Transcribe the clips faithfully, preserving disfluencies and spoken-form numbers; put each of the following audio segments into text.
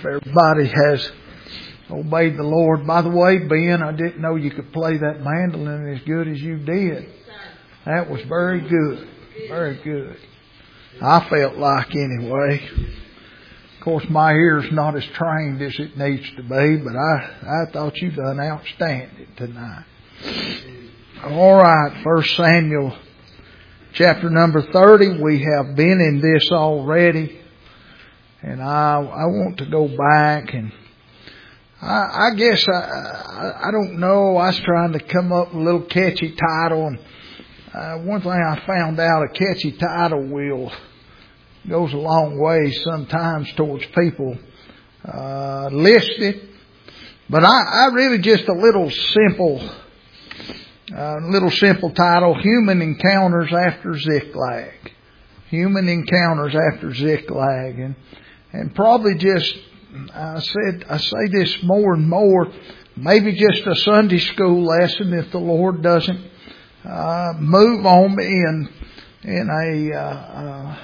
everybody has obeyed the Lord. By the way, Ben, I didn't know you could play that mandolin as good as you did. That was very good. Very good. I felt like anyway. Of course, my ear's not as trained as it needs to be, but I, I thought you done outstanding tonight. All right, First Samuel chapter number thirty. We have been in this already. And I I want to go back, and I, I guess I, I I don't know. I was trying to come up with a little catchy title, and uh, one thing I found out, a catchy title will goes a long way sometimes towards people uh, listening. But I, I really just a little simple, uh, little simple title: Human Encounters After Ziklag. Human Encounters After Ziklag, and. And probably just, I said, I say this more and more, maybe just a Sunday school lesson if the Lord doesn't uh, move on me in, in a, uh,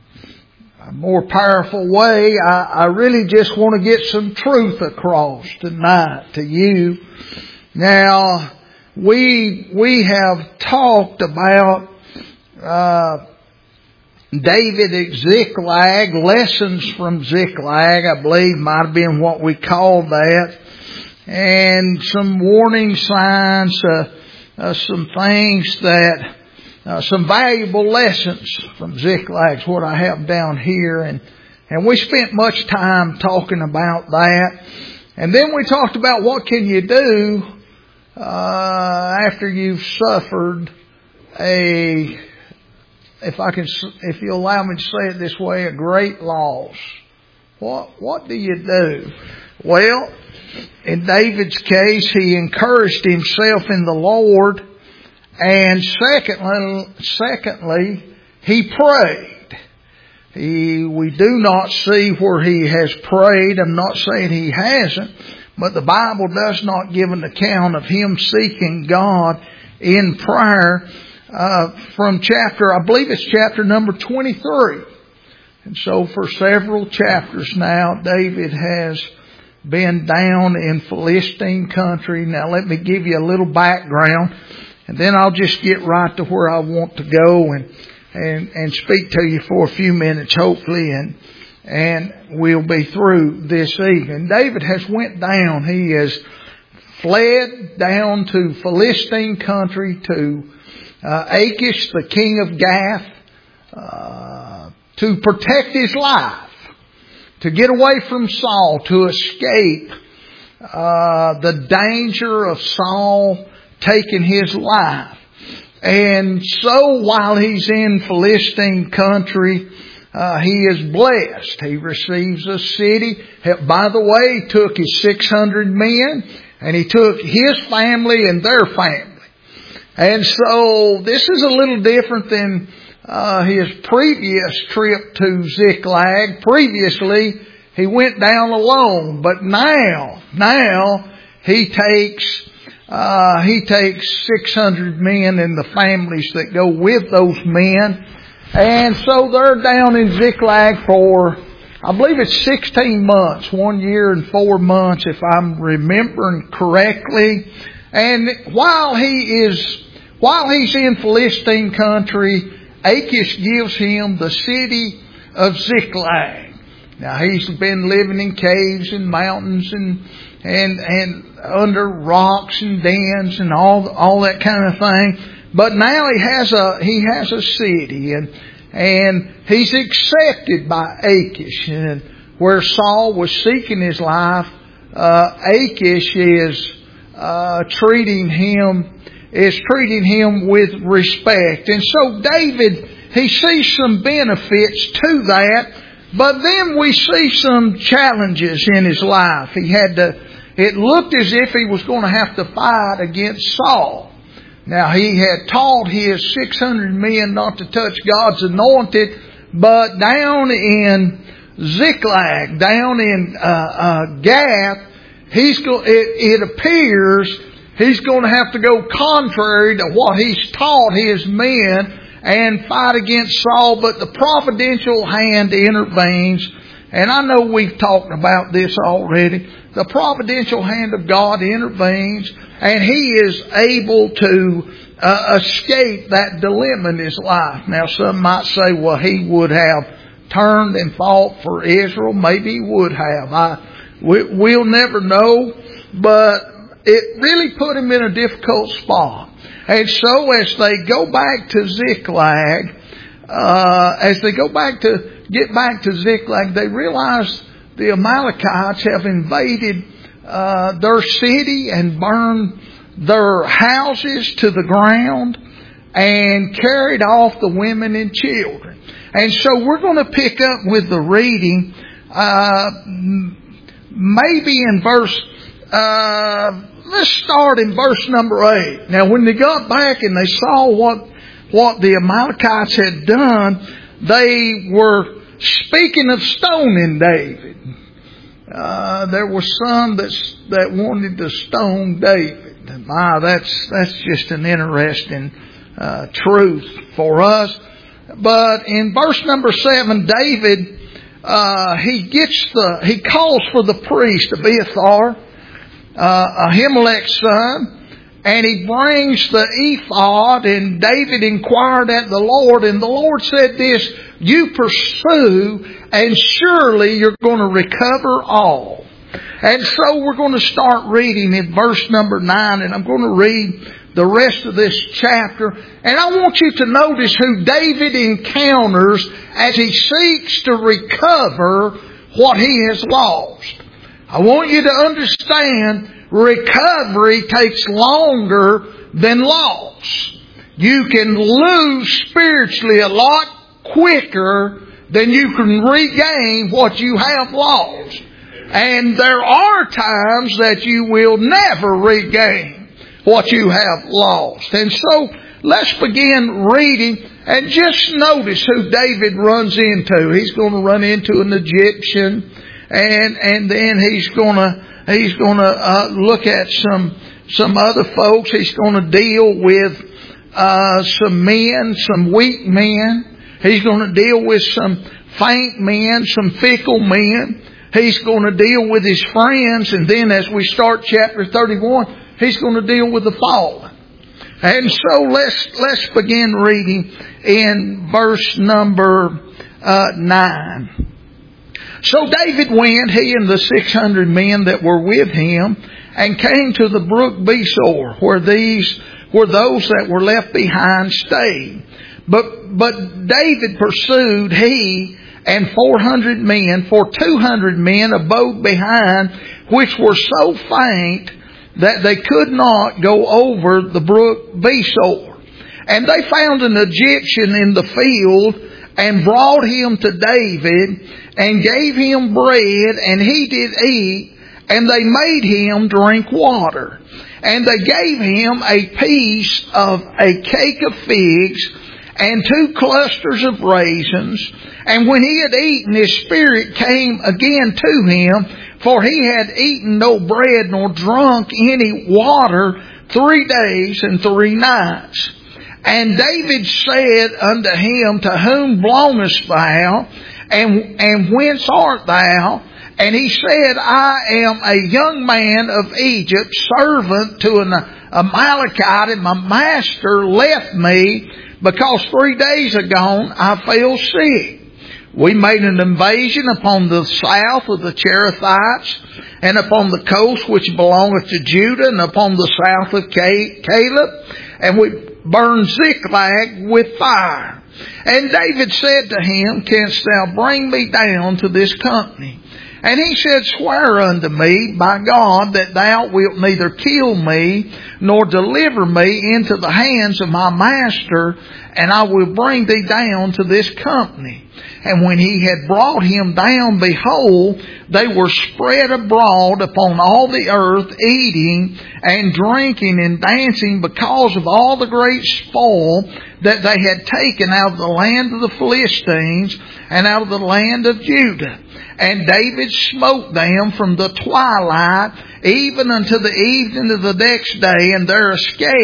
a more powerful way. I, I really just want to get some truth across tonight to you. Now, we, we have talked about, uh, David at Ziklag, lessons from Ziklag, I believe might have been what we called that, and some warning signs, uh, uh, some things that, uh, some valuable lessons from Ziklag is what I have down here, and and we spent much time talking about that, and then we talked about what can you do uh, after you've suffered a If I can, if you allow me to say it this way, a great loss. What, what do you do? Well, in David's case, he encouraged himself in the Lord, and secondly, secondly, he prayed. He, we do not see where he has prayed. I'm not saying he hasn't, but the Bible does not give an account of him seeking God in prayer. Uh, from chapter, I believe it's chapter number twenty-three. And so for several chapters now, David has been down in Philistine country. Now let me give you a little background, and then I'll just get right to where I want to go and, and, and speak to you for a few minutes, hopefully, and, and we'll be through this evening. David has went down. He has fled down to Philistine country to Uh, Achish, the king of Gath, uh, to protect his life, to get away from Saul, to escape uh, the danger of Saul taking his life. And so while he's in Philistine country, uh, he is blessed. He receives a city. By the way, he took his six hundred men, and he took his family and their family. And so this is a little different than uh, his previous trip to Ziklag. Previously, he went down alone, but now, now he takes uh, he takes six hundred men and the families that go with those men, and so they're down in Ziklag for, I believe it's sixteen months, one year and four months, if I'm remembering correctly. And while he is, while he's in Philistine country, Achish gives him the city of Ziklag. Now he's been living in caves and mountains and and and under rocks and dens and all all that kind of thing. But now he has a he has a city, and and he's accepted by Achish. And where Saul was seeking his life, uh, Achish is uh, treating him is treating him with respect. And so David, he sees some benefits to that, but then we see some challenges in his life. He had to, it looked as if he was going to have to fight against Saul. Now he had taught his six hundred men not to touch God's anointed, but down in Ziklag, down in uh, uh, Gath, he's go, it, it appears he's going to have to go contrary to what he's taught his men and fight against Saul. But the providential hand intervenes, And I know we've talked about this already. The providential hand of God intervenes, and He is able to uh, escape that dilemma in His life. Now, some might say, well, He would have turned and fought for Israel. Maybe He would have. I, we, we'll never know, but it really put Him in a difficult spot. And so as they go back to Ziklag, uh, as they go back to, get back to Ziklag, they realize the Amalekites have invaded uh, their city and burned their houses to the ground and carried off the women and children. And so we're going to pick up with the reading, uh, maybe in verse, uh, let's start in verse number eight. Now when they got back and they saw what, what the Amalekites had done, they were speaking of stoning David. Uh, there were some that, that wanted to stone David. My, that's, that's just an interesting, uh, truth for us. But in verse number seven, David, uh, he gets the, he calls for the priest, Abiathar, uh, Ahimelech's son, and he brings the ephod, and David inquired at the Lord, and the Lord said this, you pursue, and surely you're going to recover all. And so we're going to start reading in verse number nine, and I'm going to read the rest of this chapter. And I want you to notice who David encounters as he seeks to recover what he has lost. I want you to understand recovery takes longer than loss. You can lose spiritually a lot quicker than you can regain what you have lost. And there are times that you will never regain what you have lost. And so let's begin reading and just notice who David runs into. He's going to run into an Egyptian, and and then he's going to he's going to uh, look at some some other folks. He's going to deal with uh, some men, some weak men. He's going to deal with some faint men, some fickle men. He's going to deal with his friends, and then as we start chapter thirty-one, he's going to deal with the fallen. And so let's let's begin reading in verse number uh, nine. So David went, he and the six hundred men that were with him, and came to the brook Besor, where these where those that were left behind stayed. But but David pursued, he and four hundred men, for two hundred men abode behind, which were so faint that they could not go over the brook Besor. And they found an Egyptian in the field, and brought him to David, and gave him bread, and he did eat, and they made him drink water. And they gave him a piece of a cake of figs, and two clusters of raisins. And when he had eaten, his spirit came again to him, for he had eaten no bread nor drunk any water three days and three nights. And David said unto him, to whom belongest thou, and, and whence art thou? And he said, I am a young man of Egypt, servant to an Amalekite, and my master left me, because three days ago I fell sick. We made an invasion upon the south of the Cherethites, and upon the coast which belongeth to Judah, and upon the south of Caleb, and we burned Ziklag with fire. And David said to him, canst thou bring me down to this company? And he said, swear unto me by God that thou wilt neither kill me nor deliver me into the hands of my master, and I will bring thee down to this company. And when he had brought him down, behold, they were spread abroad upon all the earth, eating and drinking and dancing, because of all the great spoil that they had taken out of the land of the Philistines and out of the land of Judah. And David smote them from the twilight even unto the evening of the next day, and there escaped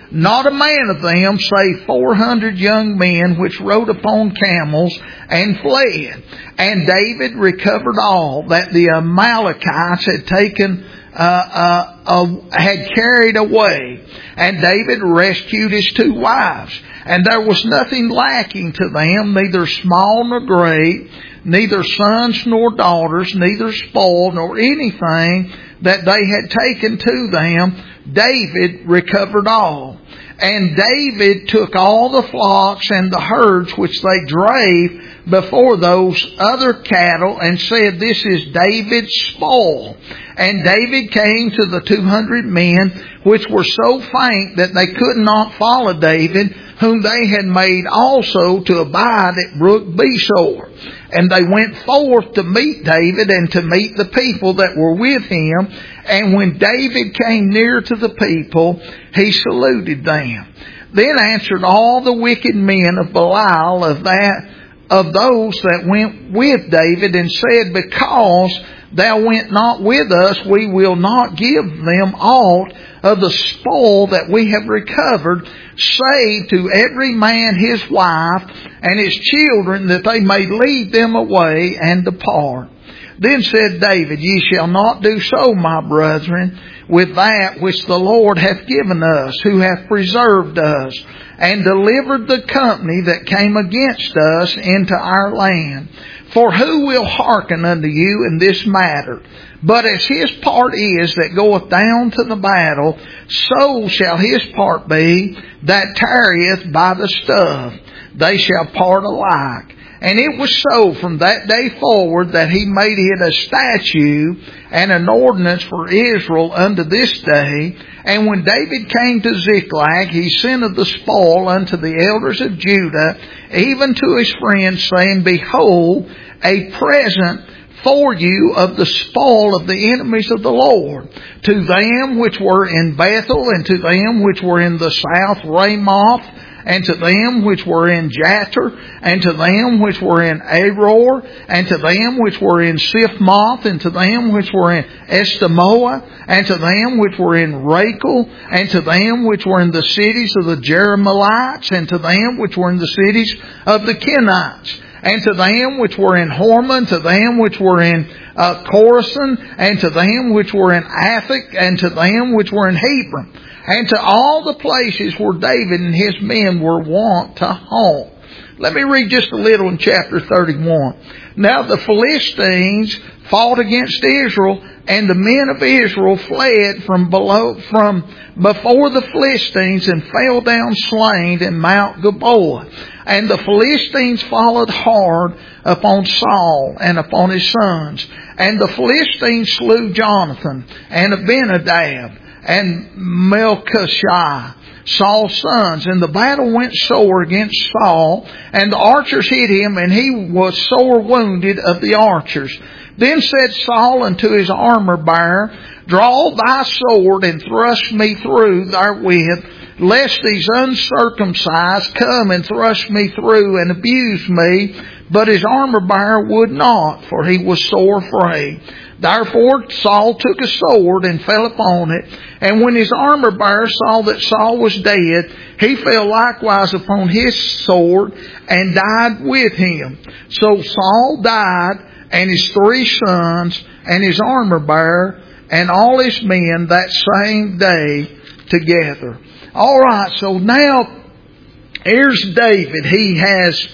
not a man of them, save four hundred young men, which rode upon camels and fled. And David recovered all that the Amalekites had taken, uh, uh, uh, had carried away. And David rescued his two wives. And there was nothing lacking to them, neither small nor great, neither sons nor daughters, neither spoil nor anything that they had taken to them. David recovered all. And David took all the flocks and the herds which they drave before those other cattle, and said, This is David's spoil. And David came to the two hundred men, which were so faint that they could not follow David, whom they had made also to abide at Brook Besor. And they went forth to meet David and to meet the people that were with him. And when David came near to the people, he saluted them. Then answered all the wicked men of Belial of that of those that went with David, and said, Because thou went not with us, we will not give them aught of the spoil that we have recovered, save to every man his wife and his children, that they may lead them away and depart. Then said David, Ye shall not do so, my brethren, with that which the Lord hath given us, who hath preserved us, and delivered the company that came against us into our land. For who will hearken unto you in this matter? But as his part is that goeth down to the battle, so shall his part be that tarrieth by the stuff. They shall part alike. And it was so from that day forward that he made it a statute and an ordinance for Israel unto this day. And when David came to Ziklag, he sent of the spoil unto the elders of Judah, even to his friends, saying, Behold, a present for you of the spoil of the enemies of the Lord, to them which were in Bethel, and to them which were in the south Ramoth, and to them which were in Jatir, and to them which were in Aror, and to them which were in Siphmoth, and to them which were in Estemoa, and to them which were in Rachel, and to them which were in the cities of the Jerahmeelites, and to them which were in the cities of the Kenites, and to them which were in Hormah, to them which were in uh, Chorazin, and to them which were in Athak, and to them which were in Hebron, and to all the places where David and his men were wont to haunt. Let me read just a little in chapter thirty-one. Now the Philistines fought against Israel, and the men of Israel fled from below, from before the Philistines, and fell down slain in Mount Gilboa. And the Philistines followed hard upon Saul and upon his sons. And the Philistines slew Jonathan and Abinadab and Melchishah, Saul's sons. And the battle went sore against Saul, and the archers hit him, and he was sore wounded of the archers. Then said Saul unto his armor bearer, Draw thy sword, and thrust me through therewith, lest these uncircumcised come and thrust me through and abuse me. But his armor bearer would not, for he was sore afraid. Therefore Saul took a sword and fell upon it. And when his armor bearer saw that Saul was dead, he fell likewise upon his sword and died with him. So Saul died, and his three sons, and his armor bearer, and all his men that same day together. All right, so now here's David. He has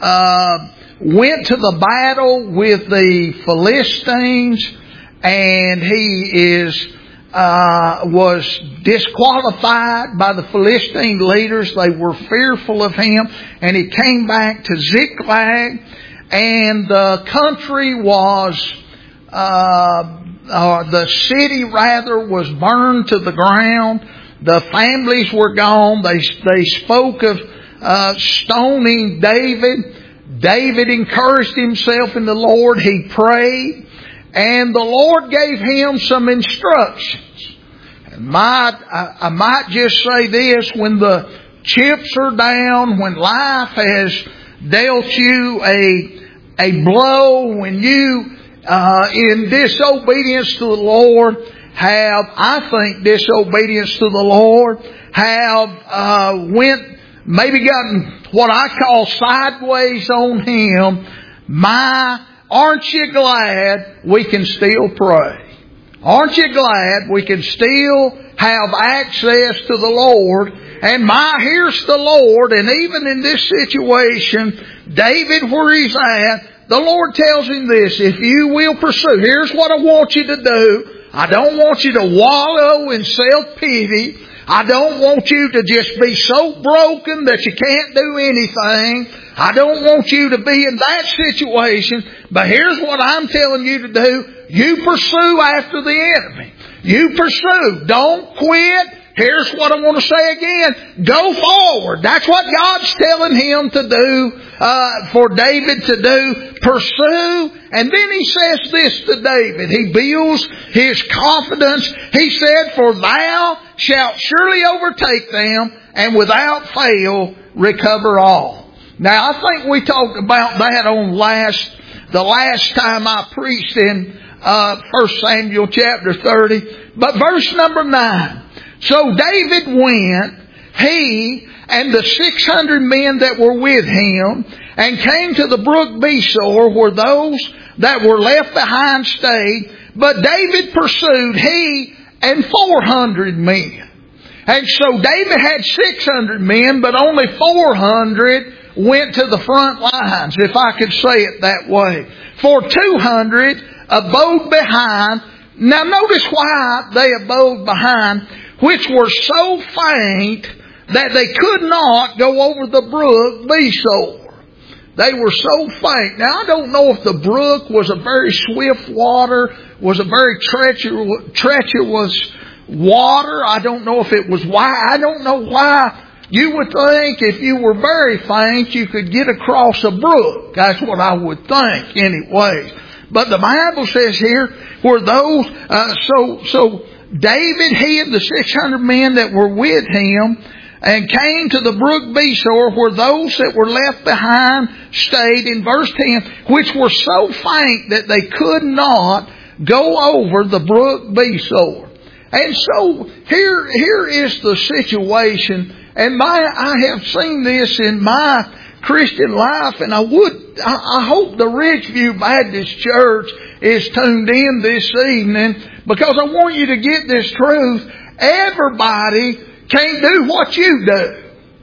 uh, went to the battle with the Philistines, and he is uh, was disqualified by the Philistine leaders. They were fearful of him, and he came back to Ziklag, and the country was uh, uh, the city rather was burned to the ground. The families were gone. They they spoke of uh, stoning David. David encouraged himself in the Lord. He prayed, and the Lord gave him some instructions. And might I, I might just say this: when the chips are down, when life has dealt you a a blow, when you uh, in disobedience to the Lord have, I think, disobedience to the Lord, have uh, went, maybe gotten what I call sideways on Him, my, aren't you glad we can still pray? Aren't you glad we can still have access to the Lord? And my, here's the Lord, and even in this situation, David, where he's at, the Lord tells him this, if you will pursue, here's what I want you to do. I don't want you to wallow in self-pity. I don't want you to just be so broken that you can't do anything. I don't want you to be in that situation. But here's what I'm telling you to do. You pursue after the enemy. You pursue. Don't quit. Here's what I want to say again. Go forward. That's what God's telling him to do, uh, for David to do. Pursue. And then he says this to David. He builds his confidence. He said, for thou shalt surely overtake them and without fail recover all. Now I think we talked about that on last, the last time I preached in, uh, First Samuel chapter thirty. But verse number nine. So David went, he and the six hundred men that were with him, and came to the brook Besor, where those that were left behind stayed. But David pursued, he and four hundred men. And so David had six hundred men, but only four hundred went to the front lines, if I could say it that way. For two hundred abode behind. Now notice why they abode behind, which were so faint that they could not go over the brook Besor. They were so faint. Now I don't know if the brook was a very swift water, was a very treacherous, treacherous water. I don't know if it was why. I don't know why. You would think if you were very faint, you could get across a brook. That's what I would think anyway. But the Bible says here, where those, uh, so, so David, he and the six hundred men that were with him, and came to the brook Besor, where those that were left behind stayed, in verse ten, which were so faint that they could not go over the brook Besor. And so here, here is the situation. And my, I have seen this in my Christian life, and I would, I, I hope the Ridgeview Baptist Church is tuned in this evening, because I want you to get this truth. Everybody can't do what you do.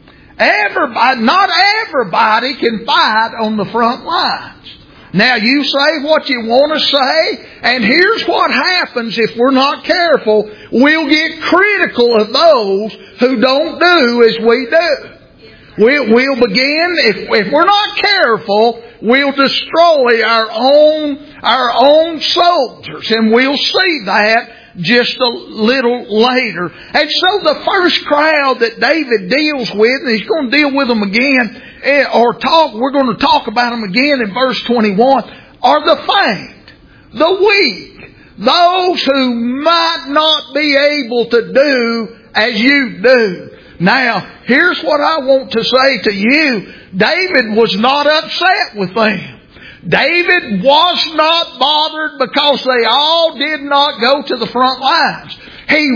Everybody, not everybody can fight on the front lines. Now you say what you want to say, and here's what happens if we're not careful. We'll get critical of those who don't do as we do. We'll, we'll begin, if, if we're not careful, we'll destroy our own, our own soldiers, and we'll see that just a little later. And so the first crowd that David deals with, and he's going to deal with them again, or talk, we're going to talk about them again in verse twenty-one, are the faint, the weak, those who might not be able to do as you do. Now, here's what I want to say to you. David was not upset with them. David was not bothered because they all did not go to the front lines. He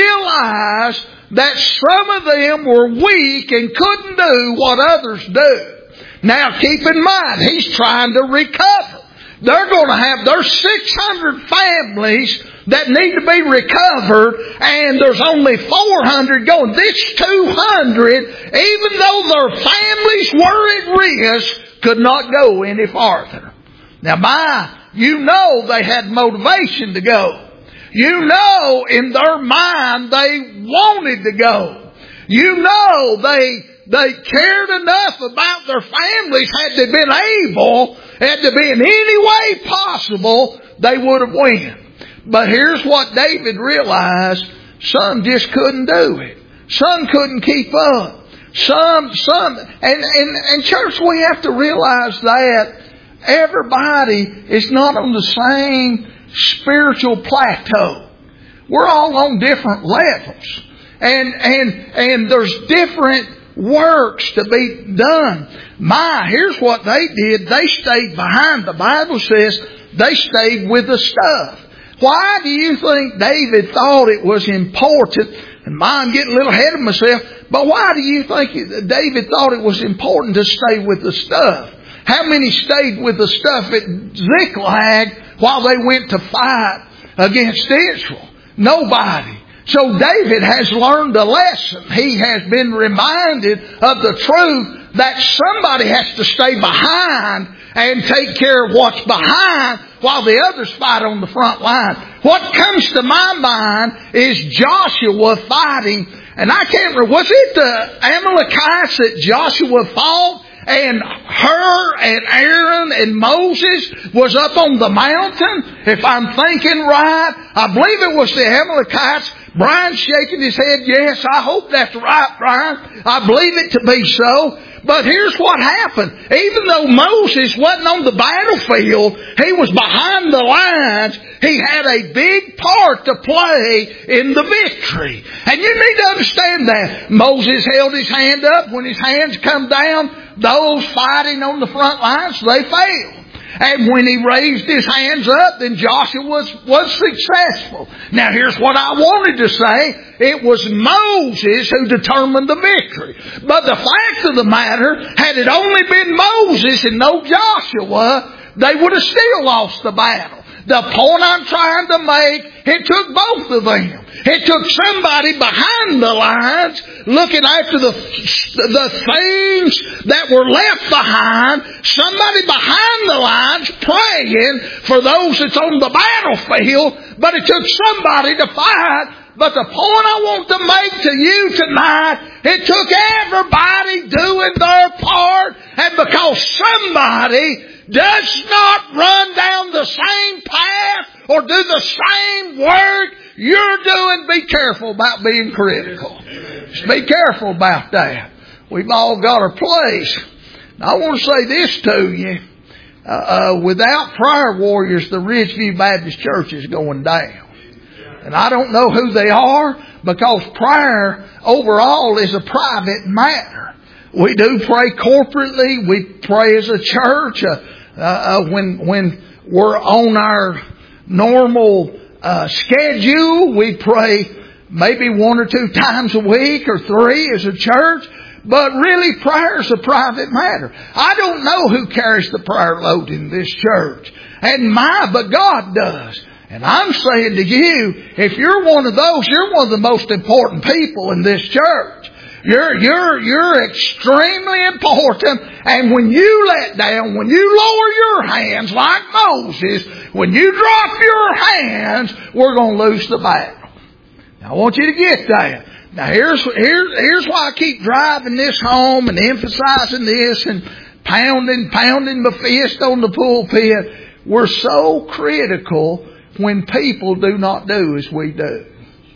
realized that some of them were weak and couldn't do what others do. Now keep in mind, he's trying to recover. They're going to have, there's six hundred families that need to be recovered, and there's only four hundred going. This two hundred, even though their families were at risk, could not go any farther. Now, my, you know they had motivation to go. You know in their mind they wanted to go. You know they, they cared enough about their families. Had they been able, had to be in any way possible, they would have went. But here's what David realized. Some just couldn't do it. Some couldn't keep up. Some, some, and, and, and church, we have to realize that everybody is not on the same spiritual plateau. We're all on different levels. And, and, and there's different works to be done. My, here's what they did. They stayed behind. The Bible says they stayed with the stuff. Why do you think David thought it was important? And I'm getting a little ahead of myself. But why do you think David thought it was important to stay with the stuff? How many stayed with the stuff at Ziklag while they went to fight against Israel? Nobody. So David has learned a lesson. He has been reminded of the truth that somebody has to stay behind and take care of what's behind while the others fight on the front line. What comes to my mind is Joshua fighting. And I can't remember, was it the Amalekites that Joshua fought? And her and Aaron and Moses was up on the mountain? If I'm thinking right, I believe it was the Amalekites. Brian's shaking his head. Yes, I hope that's right, Brian. I believe it to be so. But here's what happened. Even though Moses wasn't on the battlefield, he was behind the lines. He had a big part to play in the victory. And you need to understand that. Moses held his hand up. When his hands come down, those fighting on the front lines, they failed. And when he raised his hands up, then Joshua was, was successful. Now here's what I wanted to say. It was Moses who determined the victory. But the fact of the matter, had it only been Moses and no Joshua, they would have still lost the battle. The point I'm trying to make, it took both of them. It took somebody behind the lines looking after the, the things that were left behind. Somebody behind the lines praying for those that's on the battlefield. But it took somebody to fight. But the point I want to make to you tonight, it took everybody doing their part. And because somebody does not run down the same path or do the same work you're doing, be careful about being critical. Just be careful about that. We've all got our place. Now, I want to say this to you. Uh, uh, without prayer warriors, the Ridgeview Baptist Church is going down. And I don't know who they are, because prayer overall is a private matter. We do pray corporately. We pray as a church. Uh, uh, when when we're on our normal uh, schedule, we pray maybe one or two times a week or three as a church. But really, prayer is a private matter. I don't know who carries the prayer load in this church. And my, but God does. And I'm saying to you, if you're one of those, you're one of the most important people in this church. You're, you're, you're extremely important. And when you let down, when you lower your hands like Moses, when you drop your hands, we're going to lose the battle. Now, I want you to get that. Now, here's, here's, here's why I keep driving this home and emphasizing this and pounding, pounding my fist on the pulpit. We're so critical when people do not do as we do.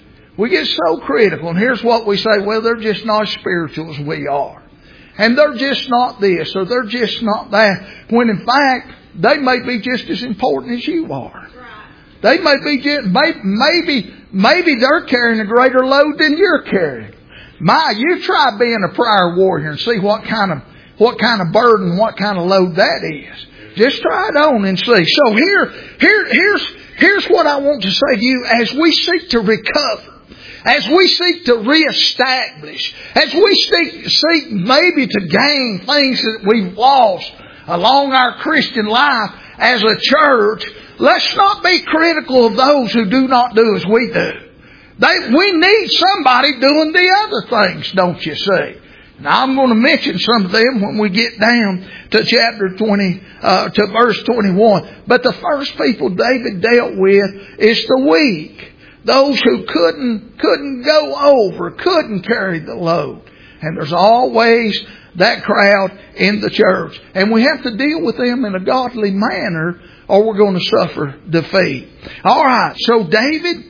We get so critical, and here's what we say, well, they're just not as spiritual as we are. And they're just not this, or they're just not that. When in fact, they may be just as important as you are. They may be just, maybe, maybe they're carrying a greater load than you're carrying. My, you try being a prayer warrior and see what kind of, what kind of burden, what kind of load that is. Just try it on and see. So here, here, here's, here's what I want to say to you as we seek to recover. As we seek to reestablish, as we seek, seek maybe to gain things that we've lost along our Christian life as a church, let's not be critical of those who do not do as we do. They, we need somebody doing the other things, don't you see? Now I'm going to mention some of them when we get down to chapter twenty, uh, to verse twenty-one. But the first people David dealt with is the weak. Those who couldn't, couldn't go over, couldn't carry the load. And there's always that crowd in the church. And we have to deal with them in a godly manner or we're going to suffer defeat. Alright, so David,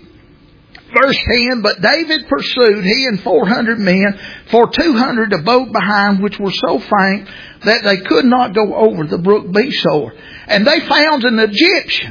verse ten, but David pursued, he and four hundred men, for two hundred abode behind, which were so faint that they could not go over the brook Besor. And they found an Egyptian.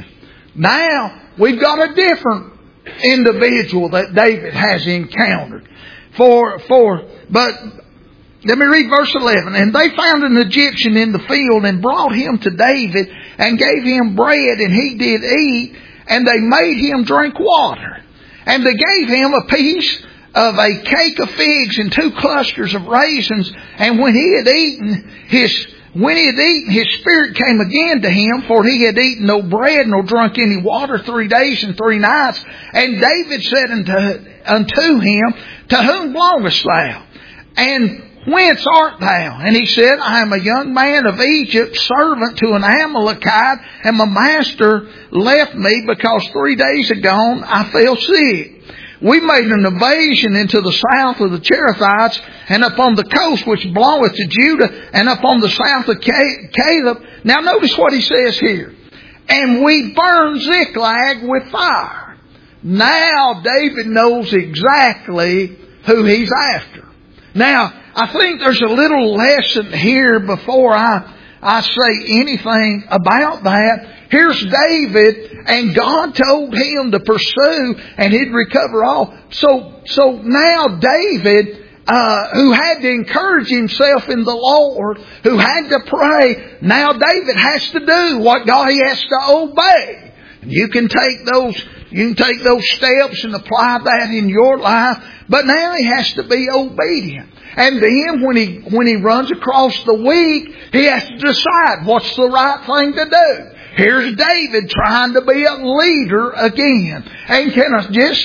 Now, we've got a different individual that David has encountered. For, for, but, let me read verse eleven. And they found an Egyptian in the field and brought him to David and gave him bread, and he did eat. and they made him drink water. And they gave him a piece of a cake of figs and two clusters of raisins. And when he had eaten, his when he had eaten, his spirit came again to him, for he had eaten no bread nor drunk any water three days and three nights. And David said unto, unto him, To whom belongest thou? And whence art thou? And he said, I am a young man of Egypt, servant to an Amalekite, and my master left me because three days ago I fell sick. We made an invasion into the south of the Cherethites, and upon the coast which belongeth to Judah, and upon the south of Caleb. Now notice what he says here. And we burned Ziklag with fire. Now David knows exactly who he's after. Now, I think there's a little lesson here before I, I say anything about that. Here's David, and God told him to pursue, and he'd recover all. So, so now David, uh, who had to encourage himself in the Lord, who had to pray, now David has to do what God, he has to obey. You can take those, you can take those steps and apply that in your life, but now he has to be obedient. And then when he, when he runs across the weak, he has to decide what's the right thing to do. Here's David trying to be a leader again. And can I just,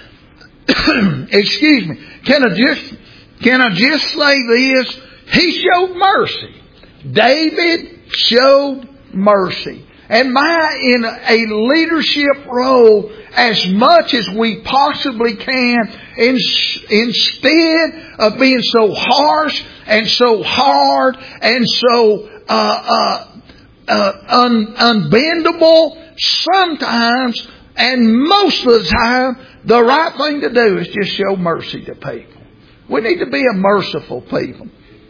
excuse me, can I just, can I just say this? He showed mercy. David showed mercy. And my, in a leadership role, as much as we possibly can, in, instead of being so harsh and so hard and so uh, uh, uh, un, unbendable, sometimes and most of the time, the right thing to do is just show mercy to people. We need to be a merciful people.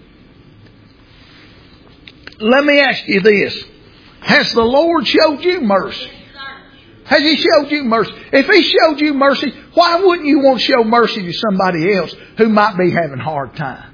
Let me ask you this. Has the Lord showed you mercy? Has He showed you mercy? If He showed you mercy, why wouldn't you want to show mercy to somebody else who might be having a hard time?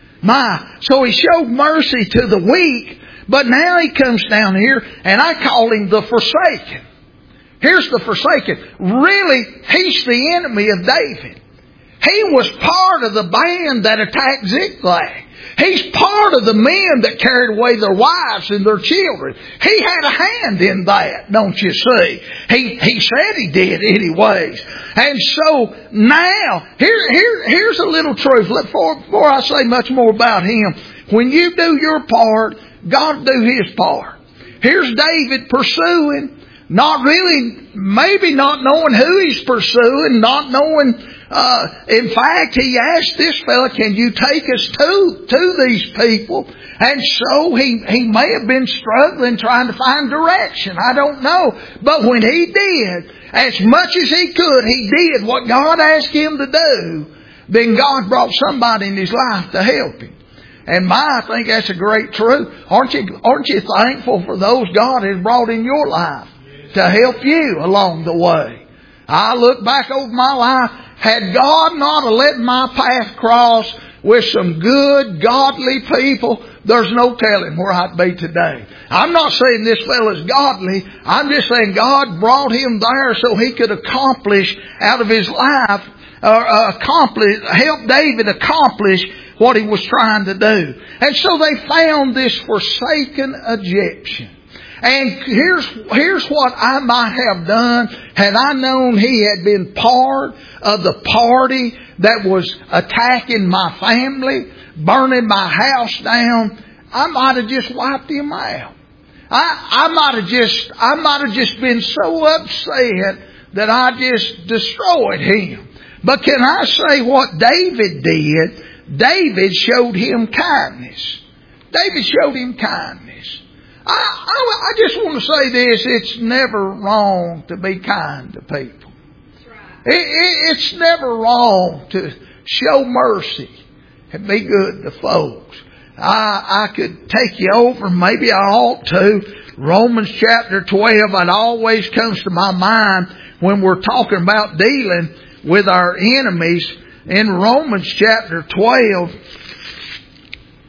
My, so He showed mercy to the weak, but now He comes down here, and I call Him the forsaken. Here's the forsaken. Really, He's the enemy of David. He was part of the band that attacked Ziklag. He's part of the men that carried away their wives and their children. He had a hand in that, don't you see? He he said he did anyways. And so now, here, here, here's a little truth. Before, before I say much more about him, when you do your part, God will do His part. Here's David pursuing, not really, maybe not knowing who he's pursuing, not knowing... Uh, in fact, he asked this fella, can you take us to, to these people? And so he, he may have been struggling trying to find direction. I don't know. But when he did, as much as he could, he did what God asked him to do. Then God brought somebody in his life to help him. And my, I think that's a great truth. Aren't you, aren't you thankful for those God has brought in your life to help you along the way? I look back over my life. Had God not let my path cross with some good, godly people, there's no telling where I'd be today. I'm not saying this fellow's godly. I'm just saying God brought him there so he could accomplish out of his life, uh, accomplish, help David accomplish what he was trying to do. And so they found this forsaken Egyptian. And here's, here's what I might have done had I known he had been part of the party that was attacking my family, burning my house down. I might have just wiped him out. I, I might have just, I might have just been so upset that I just destroyed him. But can I say what David did? David showed him kindness. David showed him kindness. I, I, I just want to say this. It's never wrong to be kind to people. It, it, it's never wrong to show mercy and be good to folks. I, I could take you over, maybe I ought to. Romans chapter twelve, it always comes to my mind when we're talking about dealing with our enemies. In Romans chapter twelve,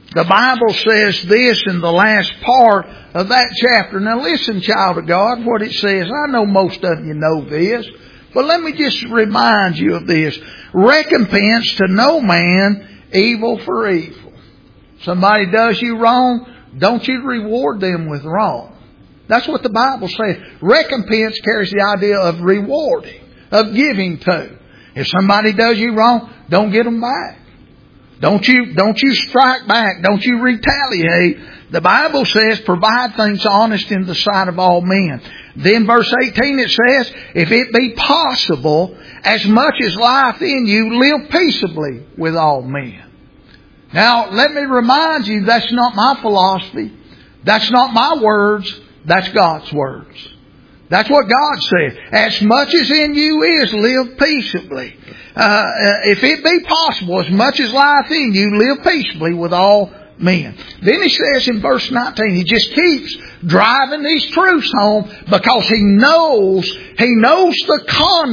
The Bible says this in the last part of that chapter. Now listen, child of God, what it says. I know most of you know this, but let me just remind you of this. Recompense to no man evil for evil. Somebody does you wrong, don't you reward them with wrong. That's what the Bible says. Recompense carries the idea of rewarding, of giving to. If somebody does you wrong, don't get them back. Don't you, don't you strike back. Don't you retaliate. The Bible says, provide things honest in the sight of all men. Then verse eighteen it says, if it be possible, as much as lieth in you, live peaceably with all men. Now, let me remind you, that's not my philosophy. That's not my words. That's God's words. That's what God said. As much as in you is, live peaceably. Uh, if it be possible, as much as lieth in you, live peaceably with all men. Then he says in verse nineteen, he just keeps driving these truths home because he knows, he knows the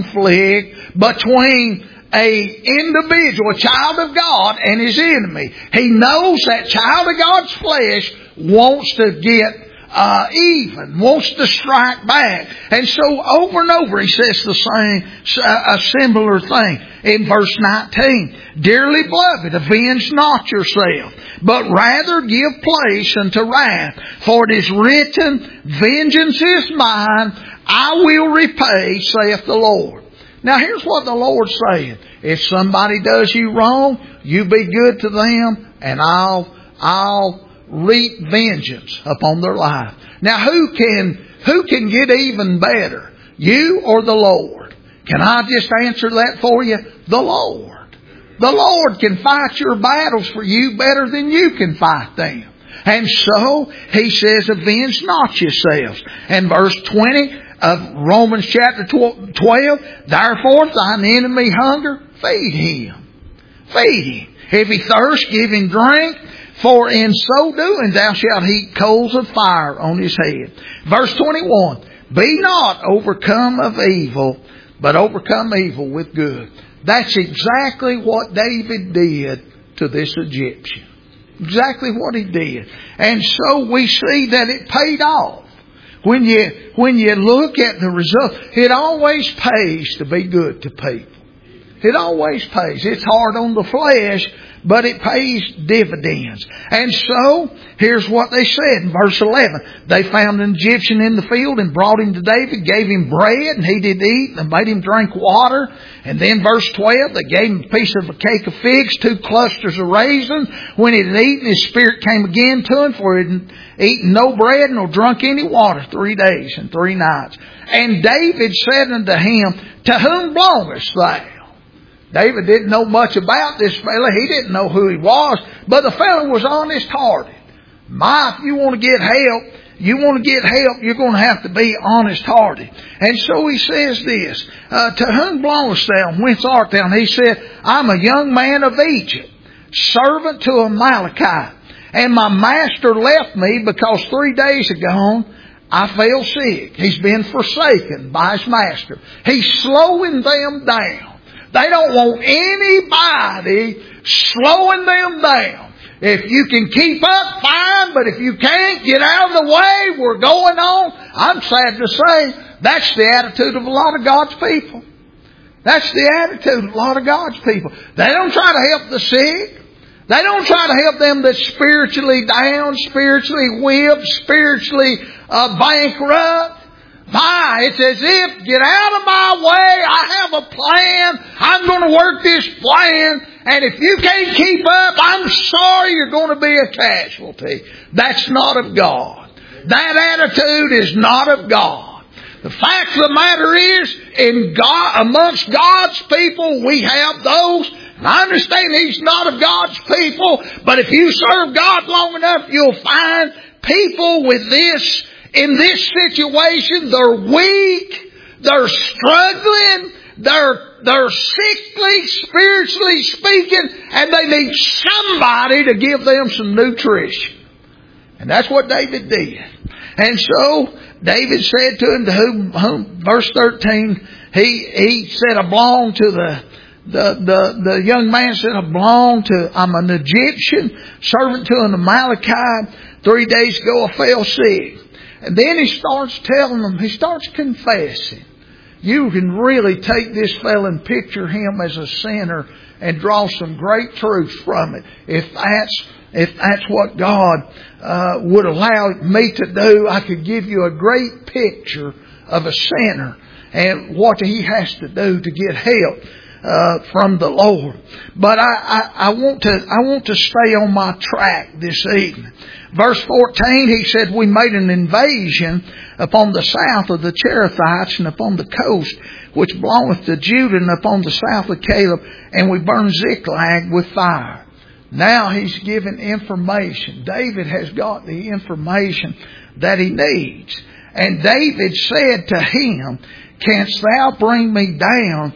conflict between a individual, a child of God, and his enemy. He knows that child of God's flesh wants to get Uh, even, wants to strike back. And so over and over he says the same, a similar thing. In verse nineteen, dearly beloved, avenge not yourself, but rather give place unto wrath. For it is written, vengeance is mine, I will repay, saith the Lord. Now here's what the Lord's saying. If somebody does you wrong, you be good to them, and I'll, I'll reap vengeance upon their life. Now who can, who can get even better? You or the Lord? Can I just answer that for you? The Lord. The Lord can fight your battles for you better than you can fight them. And so, he says, avenge not yourselves. And verse twenty of Romans chapter twelve, therefore if thine enemy hunger, feed him. Feed him. If he thirst, give him drink. For in so doing thou shalt heap coals of fire on his head. Verse twenty-one. Be not overcome of evil, but overcome evil with good. That's exactly what David did to this Egyptian. Exactly what he did. And so we see that it paid off. When you, when you look at the result, it always pays to be good to people. It always pays. It's hard on the flesh, but it pays dividends. And so, here's what they said in verse eleven. They found an Egyptian in the field and brought him to David, gave him bread, and he did eat, and made him drink water. And then verse twelve, they gave him a piece of a cake of figs, two clusters of raisins. When he had eaten, his spirit came again to him, for he had eaten no bread nor drunk any water three days and three nights. And David said unto him, to whom belongest thou? David didn't know much about this fella. He didn't know who he was. But the fella was honest-hearted. My, if you want to get help, you want to get help, you're going to have to be honest-hearted. And so he says this, uh, to whom belongest thou, and whence art thou? And he said, I'm a young man of Egypt, servant to a Amalekite. And my master left me because three days ago I fell sick. He's been forsaken by his master. He's slowing them down. They don't want anybody slowing them down. If you can keep up, fine. But if you can't, get out of the way. We're going on. I'm sad to say that's the attitude of a lot of God's people. That's the attitude of a lot of God's people. They don't try to help the sick. They don't try to help them that's spiritually down, spiritually whipped, spiritually uh, bankrupt. My, it's as if, get out of my way, I have a plan, I'm going to work this plan, and if you can't keep up, I'm sorry, you're going to be a casualty. That's not of God. That attitude is not of God. The fact of the matter is, in God, amongst God's people, we have those. And I understand He's not of God's people, but if you serve God long enough, you'll find people with this. In this situation, they're weak, they're struggling, they're, they're sickly, spiritually speaking, and they need somebody to give them some nutrition. And that's what David did. And so, David said to him, to whom, whom verse thirteen, he, he said, I belong to the, the, the, the young man said, I belong to, I'm an Egyptian, servant to an Amalekite. Three days ago I fell sick. And then he starts telling them, he starts confessing. You can really take this fellow and picture him as a sinner and draw some great truth from it. If that's, if that's what God uh, would allow me to do, I could give you a great picture of a sinner and what he has to do to get help uh, from the Lord. But I, I, I want to I want to stay on my track this evening. Verse fourteen, he said, we made an invasion upon the south of the Cherethites and upon the coast which belongeth to Judah and upon the south of Caleb, and we burned Ziklag with fire. Now he's given information. David has got the information that he needs. And David said to him, canst thou bring me down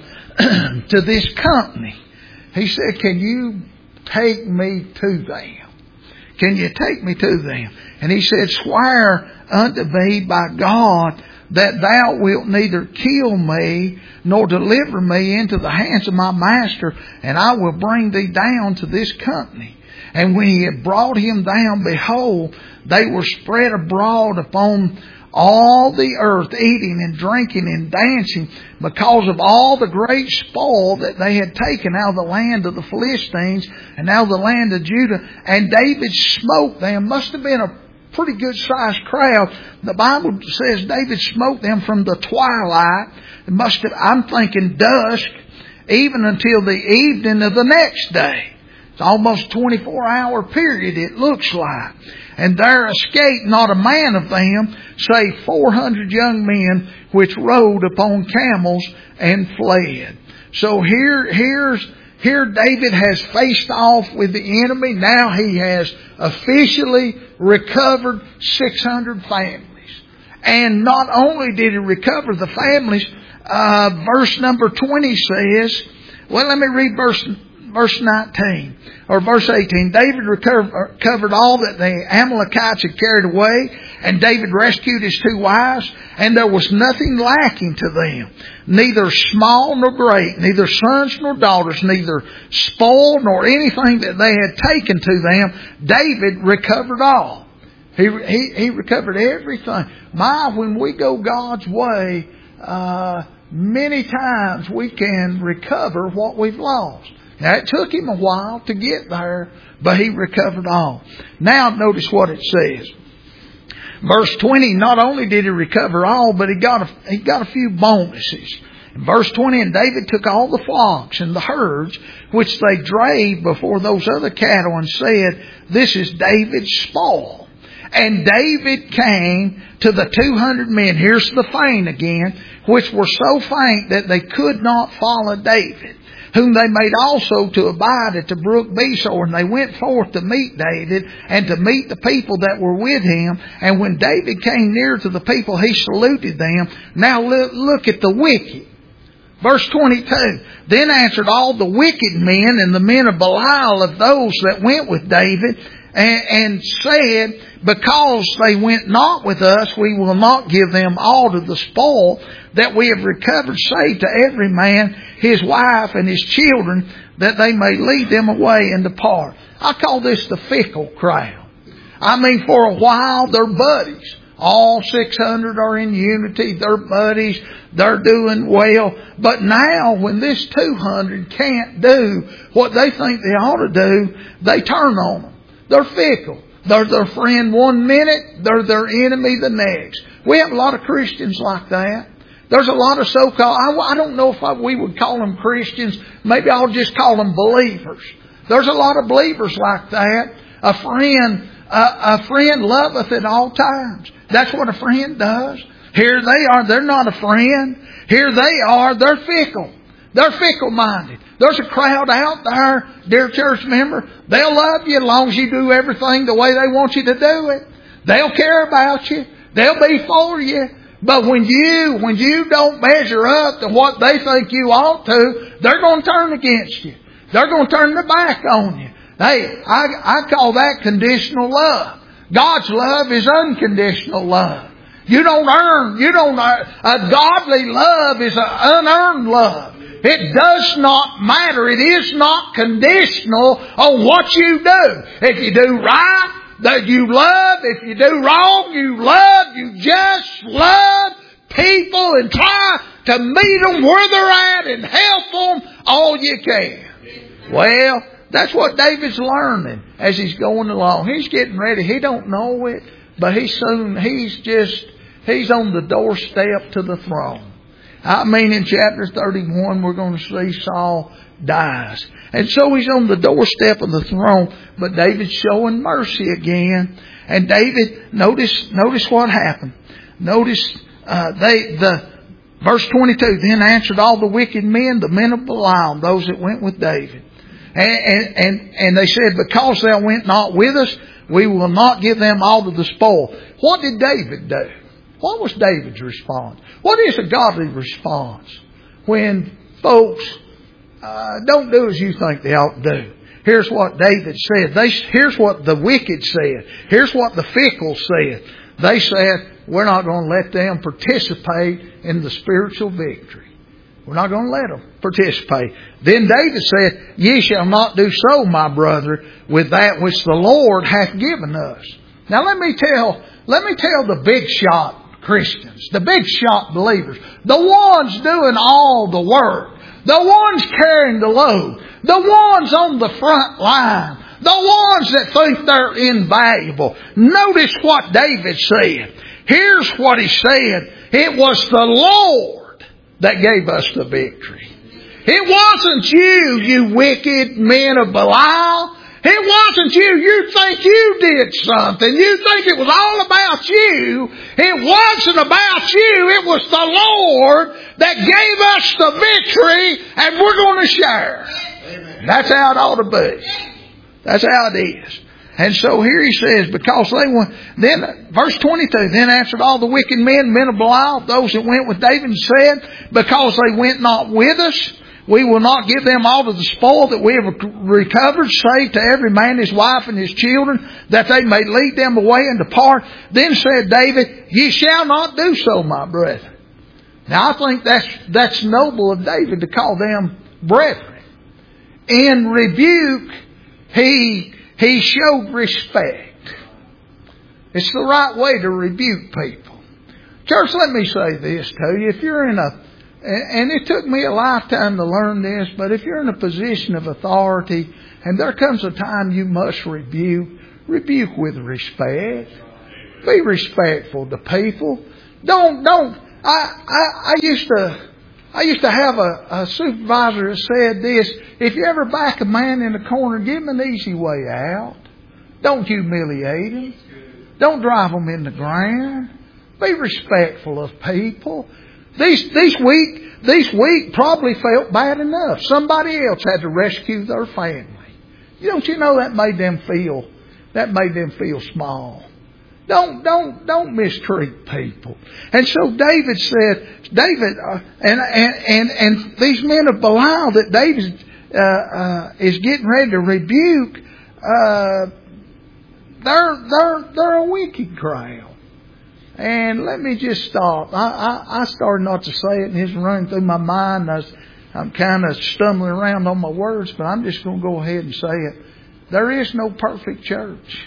to this company? He said, can you take me to them? Can you take me to them? And he said, swear unto me by God that thou wilt neither kill me nor deliver me into the hands of my master, and I will bring thee down to this company. And when he had brought him down, behold, they were spread abroad upon all the earth, eating and drinking and dancing, because of all the great spoil that they had taken out of the land of the Philistines and out of the land of Judah. And David smote them. Must have been a pretty good sized crowd. The Bible says David smote them from the twilight. It must have, I'm thinking dusk, even until the evening of the next day. It's almost a twenty-four hour period, it looks like. And there escaped not a man of them, save four hundred young men, which rode upon camels and fled. So here, here's, here David has faced off with the enemy. Now he has officially recovered six hundred families. And not only did he recover the families, uh, verse number twenty says, well, let me read verse Verse nineteen, or verse eighteen, David recovered all that the Amalekites had carried away, and David rescued his two wives, and there was nothing lacking to them, neither small nor great, neither sons nor daughters, neither spoil nor anything that they had taken to them. David recovered all. He, he, he recovered everything. My, when we go God's way, uh, many times we can recover what we've lost. Now, it took him a while to get there, but he recovered all. Now, notice what it says. Verse twenty, not only did he recover all, but he got a, he got a few bonuses. In verse twenty, and David took all the flocks and the herds, which they drave before those other cattle, and said, this is David's spoil. And David came to the two hundred men, here's the faint again, which were so faint that they could not follow David, whom they made also to abide at the brook Besor. And they went forth to meet David and to meet the people that were with him. And when David came near to the people, he saluted them. Now look at the wicked. Verse twenty-two, then answered all the wicked men and the men of Belial of those that went with David, and, and said, because they went not with us, we will not give them all of the spoil that we have recovered, save to every man his wife and his children, that they may lead them away and depart. I call this the fickle crowd. I mean, for a while, they're buddies. All six hundred are in unity. They're buddies. They're doing well. But now, when this two hundred can't do what they think they ought to do, they turn on them. They're fickle. They're their friend one minute. They're their enemy the next. We have a lot of Christians like that. There's a lot of so-called, I, I don't know if I, we would call them Christians. Maybe I'll just call them believers. There's a lot of believers like that. A friend, uh, a friend loveth at all times. That's what a friend does. Here they are, they're not a friend. Here they are, they're fickle. They're fickle-minded. There's a crowd out there, dear church member. They'll love you as long as you do everything the way they want you to do it. They'll care about you. They'll be for you. But when you, when you don't measure up to what they think you ought to, they're going to turn against you. They're going to turn their back on you. Hey, I, I call that conditional love. God's love is unconditional love. You don't earn, you don't, a godly love is an unearned love. It does not matter. It is not conditional on what you do. If you do right, that you love. If you do wrong, you love. You just love people and try to meet them where they're at and help them all you can. Well, that's what David's learning as he's going along. He's getting ready. He don't know it, but he's soon, he's just, he's on the doorstep to the throne. I mean, in chapter thirty-one, we're going to see Saul dies. And so he's on the doorstep of the throne, but David's showing mercy again. And David, notice, notice what happened. Notice, uh, they, the, verse twenty-two, then answered all the wicked men, the men of Belial, those that went with David. And, and, and, and they said, because thou went not with us, we will not give them all of the spoil. What did David do? What was David's response? What is a godly response when folks uh, don't do as you think they ought to do? Here's what David said. They, here's what the wicked said. Here's what the fickle said. They said, we're not going to let them participate in the spiritual victory. We're not going to let them participate. Then David said, ye shall not do so, my brother, with that which the Lord hath given us. Now let me tell, let me tell the big shot Christians, the big shot believers, the ones doing all the work, the ones carrying the load, the ones on the front line, the ones that think they're invaluable. Notice what David said. Here's what he said. It was the Lord that gave us the victory. It wasn't you, you wicked men of Belial. It wasn't you. You think you did something. You think it was all about you. It wasn't about you. It was the Lord that gave us the victory, and we're going to share. Amen. That's how it ought to be. That's how it is. And so here he says, because they went, then, verse twenty-two, then answered all the wicked men, men of Belial, those that went with David, and said, because they went not with us, we will not give them all of the spoil that we have recovered, save to every man his wife and his children, that they may lead them away and depart. Then said David, ye shall not do so, my brethren. Now I think that's, that's noble of David to call them brethren. In rebuke, he, he showed respect. It's the right way to rebuke people. Church, let me say this to you. If you're in a And it took me a lifetime to learn this, but if you're in a position of authority and there comes a time you must rebuke, rebuke with respect. Be respectful to people. Don't, don't, I, I, I used to, I used to have a, a supervisor that said this, if you ever back a man in the corner, give him an easy way out. Don't humiliate him. Don't drive him in the ground. Be respectful of people. These, these weak, these weak probably felt bad enough. Somebody else had to rescue their family. You don't you know that made them feel, that made them feel small. Don't, don't, don't mistreat people. And so David said, David, uh, and, and, and, and these men of Belial that David, uh, uh, is getting ready to rebuke, uh, they're, they're, they're a wicked crowd. And let me just stop. I, I, I started not to say it, and it's running through my mind. I was, I'm kind of stumbling around on my words, but I'm just going to go ahead and say it. There is no perfect church.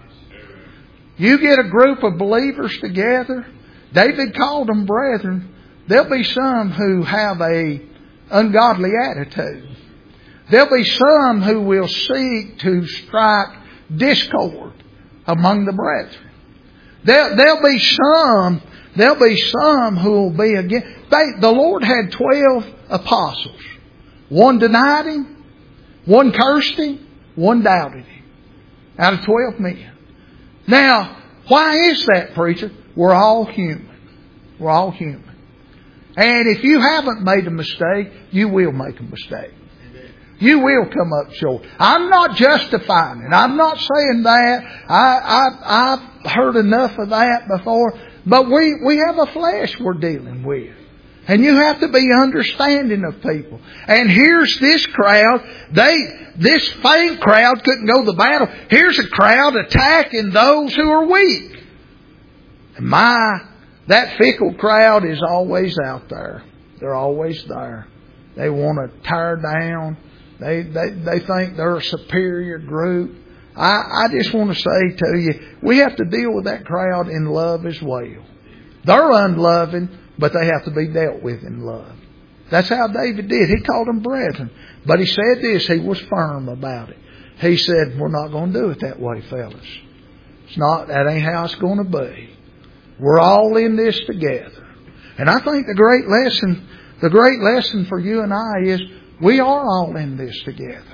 You get a group of believers together. David called them brethren. There'll be some who have a ungodly attitude. There'll be some who will seek to strike discord among the brethren. There, there'll be some, there'll be some who will be against. They, the Lord had twelve apostles. One denied Him, one cursed Him, one doubted Him. Out of twelve men. Now, why is that, preacher? We're all human. We're all human. And if you haven't made a mistake, you will make a mistake. You will come up short. I'm not justifying it. I'm not saying that. I, I, I've heard enough of that before. But we, we have a flesh we're dealing with. And you have to be understanding of people. And here's this crowd. They, this faint crowd couldn't go to the battle. Here's a crowd attacking those who are weak. And my, That fickle crowd is always out there. They're always there. They want to tear down. They, they, they think they're a superior group. I, I just want to say to you, we have to deal with that crowd in love as well. They're unloving, but they have to be dealt with in love. That's how David did. He called them brethren. But he said this, he was firm about it. He said, we're not going to do it that way, fellas. It's not, that ain't how it's going to be. We're all in this together. And I think the great lesson, the great lesson for you and I is we are all in this together.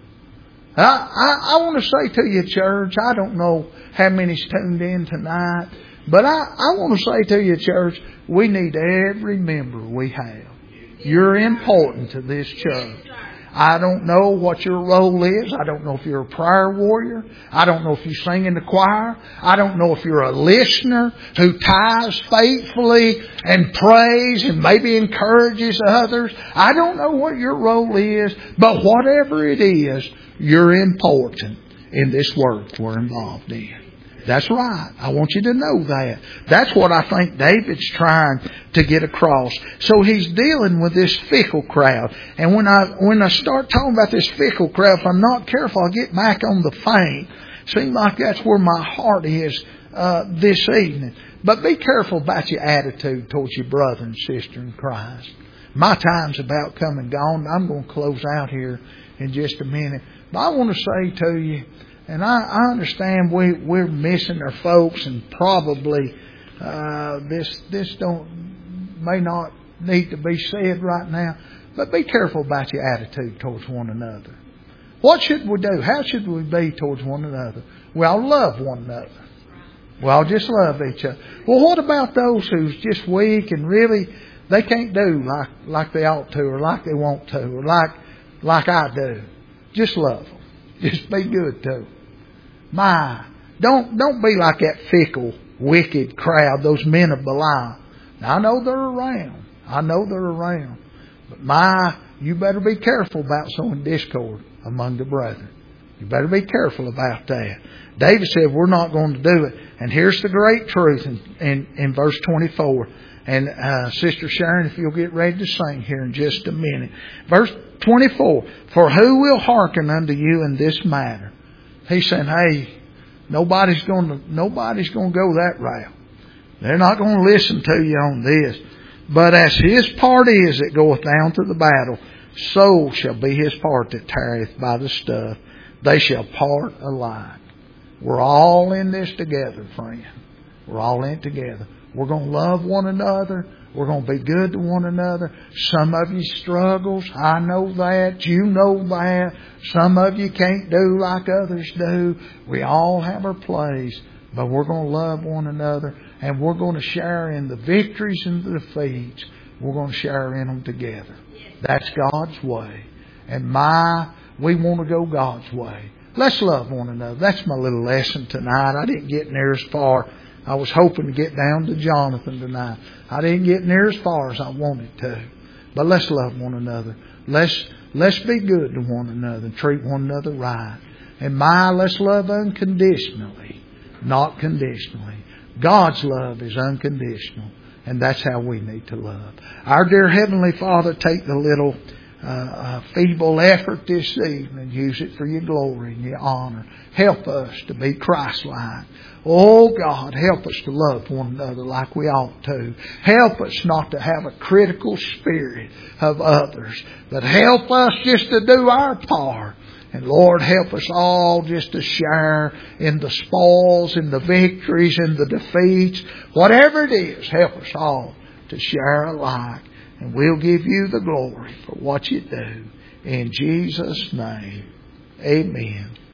I, I, I want to say to you, church, I don't know how many's tuned in tonight, but I, I want to say to you, church, we need every member we have. You're important to this church. I don't know what your role is. I don't know if you're a prayer warrior. I don't know if you sing in the choir. I don't know if you're a listener who tithes faithfully and prays and maybe encourages others. I don't know what your role is, but whatever it is, you're important in this work we're involved in. That's right. I want you to know that. That's what I think David's trying to get across. So he's dealing with this fickle crowd. And when I when I start talking about this fickle crowd, if I'm not careful, I'll get back on the faint. Seems like that's where my heart is uh, this evening. But be careful about your attitude towards your brother and sister in Christ. My time's about come and gone. I'm going to close out here in just a minute. But I want to say to you, and I, I understand we, we're missing our folks, and probably uh, this this don't may not need to be said right now. But be careful about your attitude towards one another. What should we do? How should we be towards one another? Well, love one another. Well, just love each other. Well, what about those who's just weak and really they can't do like like they ought to, or like they want to, or like like I do? Just love them. Just be good to them. My, don't don't be like that fickle, wicked crowd, those men of Belial. Now, I know they're around. I know they're around. But my, you better be careful about sowing discord among the brethren. You better be careful about that. David said, we're not going to do it. And here's the great truth in, in, in verse twenty-four. And uh, Sister Sharon, if you'll get ready to sing here in just a minute. Verse twenty-four. For who will hearken unto you in this matter? He's saying, hey, nobody's going to nobody's going to go that route. They're not going to listen to you on this. But as his part is that goeth down to the battle, so shall be his part that tarrieth by the stuff. They shall part alike. We're all in this together, friend. We're all in it together. We're going to love one another. We're going to be good to one another. Some of you struggles. I know that. You know that. Some of you can't do like others do. We all have our place. But we're going to love one another. And we're going to share in the victories and the defeats. We're going to share in them together. That's God's way. And my, we want to go God's way. Let's love one another. That's my little lesson tonight. I didn't get near as far. I was hoping to get down to Jonathan tonight. I didn't get near as far as I wanted to. But let's love one another. Let's let's be good to one another and treat one another right. And my, let's love unconditionally, not conditionally. God's love is unconditional. And that's how we need to love. Our dear Heavenly Father, take the little uh, uh, feeble effort this evening and use it for your glory and your honor. Help us to be Christ-like. Oh God, help us to love one another like we ought to. Help us not to have a critical spirit of others, but help us just to do our part. And Lord, help us all just to share in the spoils, in the victories, in the defeats. Whatever it is, help us all to share alike. And we'll give you the glory for what you do. In Jesus' name, amen.